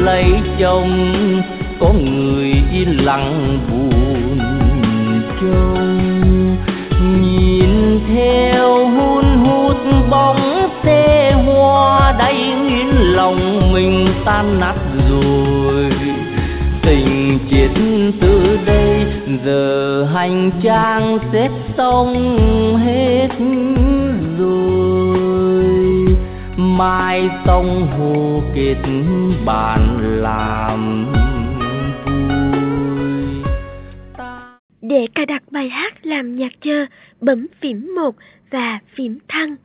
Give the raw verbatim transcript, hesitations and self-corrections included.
lấy chồng, có người yên lặng buồn trông. Nhìn theo hun hút bóng xe hoa, đáy nghiến lòng mình tan nát rồi. Tình chết từ đây, giờ hành trang xếp xong hết rồi. Mai sông hồ kết bạn làm vui. Để cài đặt bài hát làm nhạc chờ, bấm phím một và phím thăng.